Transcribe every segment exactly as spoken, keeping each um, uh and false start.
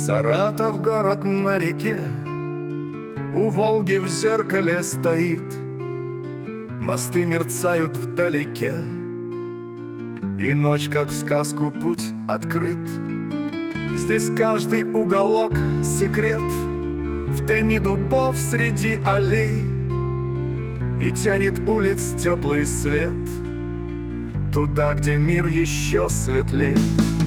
Саратов город на реке, у Волги в зеркале стоит, мосты мерцают вдалеке, и ночь, как в сказку, путь открыт. Здесь каждый уголок — секрет, в тени дубов среди аллей, и тянет улиц теплый свет туда, где мир еще светлей.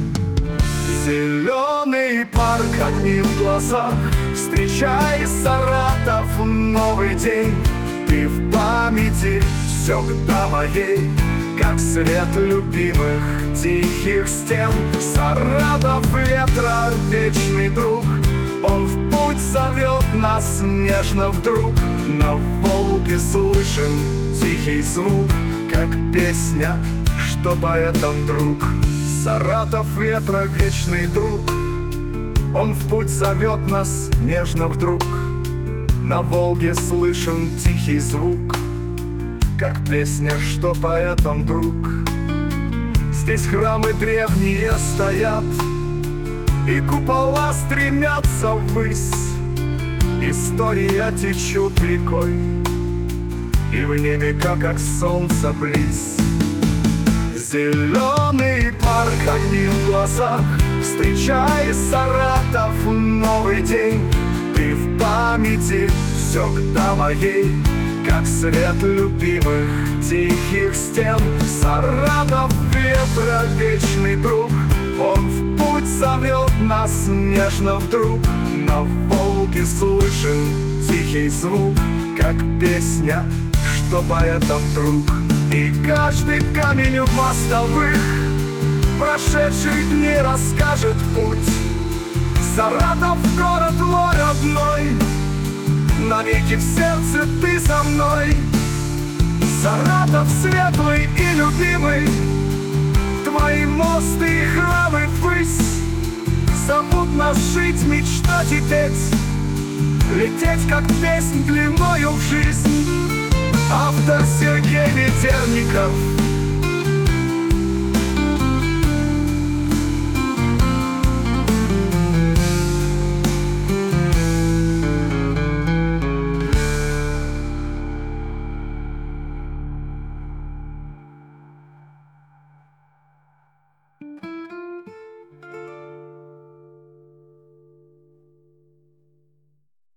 Зеленый парк, огни в глазах, встречай Саратов в новый день. Ты в памяти всегда моей, как свет любимых тихих стен. Саратов ветра, вечный друг, он в путь зовет нас нежно вдруг. На Волге слышен тихий звук, как песня, что поэтом друг. Саратов ветра, вечный друг, он в путь зовет нас нежно вдруг. На Волге слышен тихий звук, как песня, что поэтом друг. Здесь храмы древние стоят, и купола стремятся ввысь. История течет рекой, и в небе, как, как солнце, близ. Зеленый парк, огни в глазах, встречай Саратов в новый день. Ты в памяти всегда моей, как свет любимых тихих стен. Саратов ветра, вечный друг, он в путь зовет нас нежно вдруг. На Волге слышен тихий звук, как песня, что поэтом друг. И каждый камень в мостовых прошедших дней расскажет путь. Саратов город мой родной, навеки в сердце ты со мной. Саратов светлый и любимый, твои мосты и храмы ввысь зовут нас жить, мечтать и петь, лететь, как песнь длиною в жизнь. Автор Сергей Ведерников.